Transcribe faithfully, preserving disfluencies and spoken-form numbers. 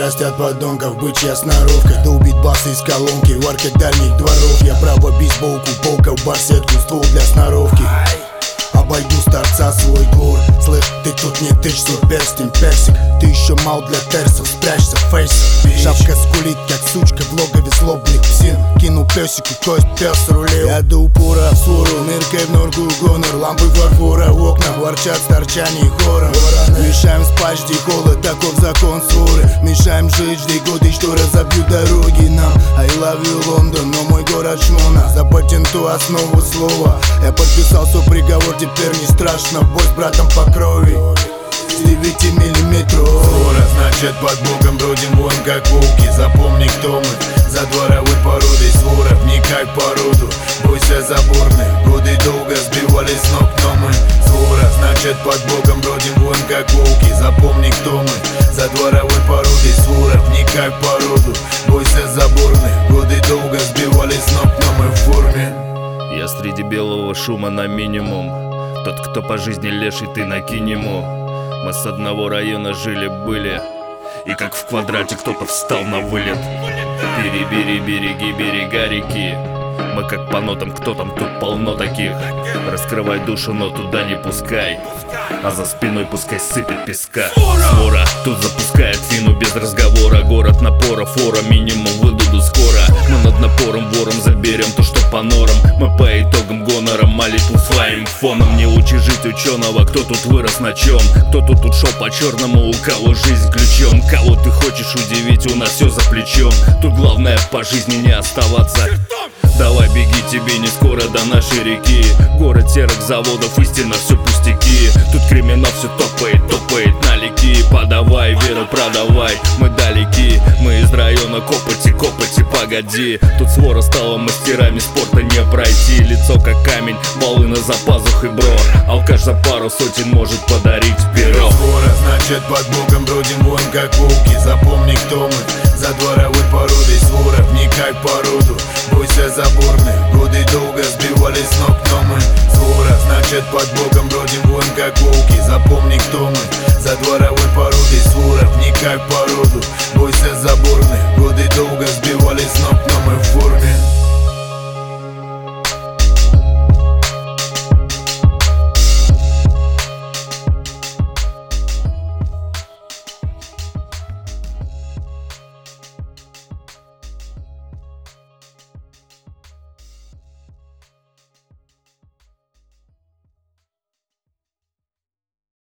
растят подонков, бычья сноровка. Долбит бас из колонки, в арке дальних дворов. Я право бейсболку, полка в барсетку, ствол для сноровки. Обойду с торца свой двор. Слышь, ты тут не тычь свой перстень, персик. Ты еще мал для терсов, спрячься, фейсер. Шапка скулит, как сучка в логове злобных псин. Кину песику, кость пес рулил. Я до упора в суру, ныркай в норку гонор. Лампы фарфора в окнах, ворчат с торчаний хором. Мешаем спать, жди холод, таков закон своры. Мешаем жить, жди годы, что разобьют дороги нам. I love you, Лондон, но мой город шмона. Запатентую основу слова. Я подписал свой приговор, теперь не страшно. Бой с братом по крови с девяти миллиметров. Скоро, значит, под Богом бродим вон как волки. Запомни, кто мы, за дворовой породой. Свора, вникай в породу, бойся заборных. Годы долго сбивали с ног, но мы свора, значит, под Богом бродим вон как волки. Запомни, кто мы, за дворовой породой. Свора, вникай в породу, бойся заборных. Годы долго сбивали с ног, но мы в форме. Я среди белого шума на минимум. Тот, кто по жизни леший, ты накинь ему. Мы с одного района жили-были, и как в квадрате кто-то встал на вылет. Бери-бери, береги берега реки. Мы как по нотам, кто там, тут полно таких. Раскрывай душу, но туда не пускай, а за спиной пускай сыпет песка. Свора тут запускает фину без разговора. Город напора, фора, минимум выдадут скоро. Мы над напором вором заберем то, что по норам. Мы по итогам гонора молитву своим фоном. Не учи жить ученого, кто тут вырос на чем. Кто тут ушел по черному, у кого жизнь ключом. Кого ты хочешь удивить, у нас все за плечом. Тут главное по жизни не оставаться. Давай беги, тебе не скоро до нашей реки. Город серых заводов, истинно все пустяки. Тут криминал все топает, топает налеги. Подавай, веру продавай, мы далеки. Мы из района Копоти, Копоти, погоди. Тут свора стала мастерами, спорта не пройти. Лицо как камень, волына за пазухой, бро. Алкаш за пару сотен может подарить перо. Скоро, значит, под Богом бродим вон как волки. Запомни, кто мы, за дворовой породой. Свора, вникай в породу, бойся заборных. Годы долго сбивали с ног, но мы свора, значит, под Богом бродим вон как волки. Запомни, кто мы, за дворовой породой. Свора, вникай в породу, бойся заборных. Годы долго сбивали с ног, но мы в форме.